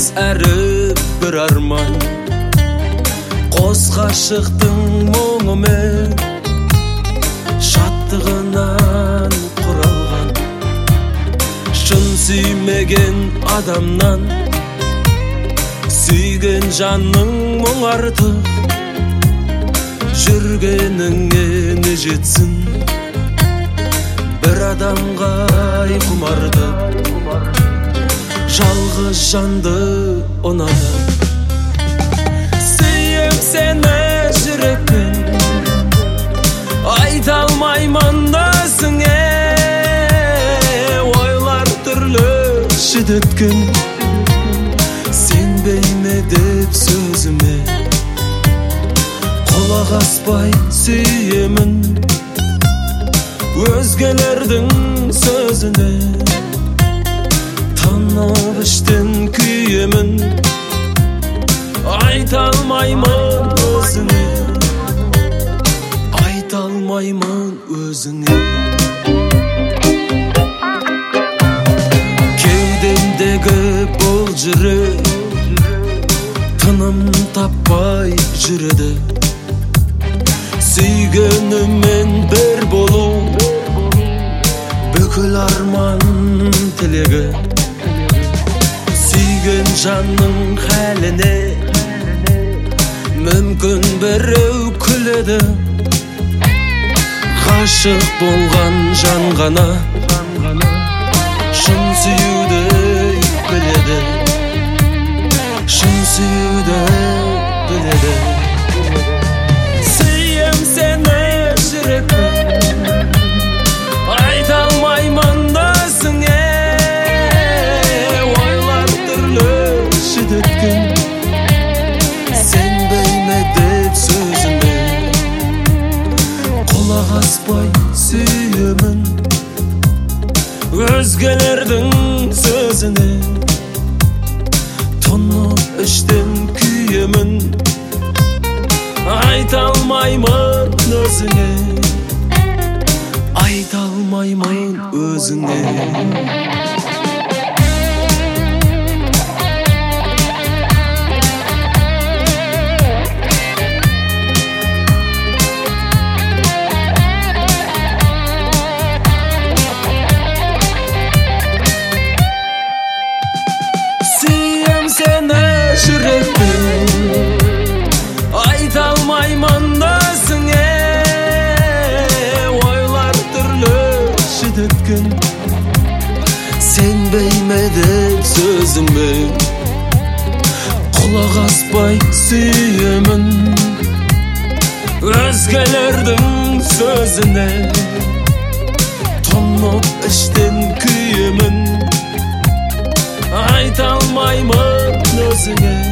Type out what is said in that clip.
әрі бір арман, қос ғашықтың мұңымен шаттығынан құралған. Шын сүймеген адамнан сүйген жанның мұң артық. Жүргеніңе не жетсін, бір адамға құмарды, жалғыз жанды ұнады. Сүйем сені жүрекпен, айта алмаймын өзіңе. Ойлар түрлі шідеткен, сенбейме деп сөзіме. Құлақ аспай сүйемін өзгелердің сөзіне. Танып іштен күйемін, айта алмаймын өзіңе. Айта алмаймын өзіңе. Кеудемдегі бұл жүрек тыным таппай жүреді. Сүйгеніммен бір болу бүкіл арман тілегі. Сүйген жанның хәліне мүмкін біреу күледі. Ғашық болған жан ғана шын сүюді біледі. Шын сүюді біледі. Сүйем сені жүрекпен, айта алмаймын өзіңе. Ойлар түрлі шідеткен, сенбейме деп сөзіме. Құлақ аспай сүйемін өзгелердің сөзіне. Тұнып іштен күйемін, айта алмаймын өзіңе. Айта алмаймын өзіңе. Сүйем сені жүрекпен, айта алмаймын өзіңе. Ойлар түрлі шідеткен, сенбейме деп сөзіме. Құлақ аспай сүйемін өзгелердің сөзіне. Тұнып іштен күйемін, айта алмаймын өзіңе.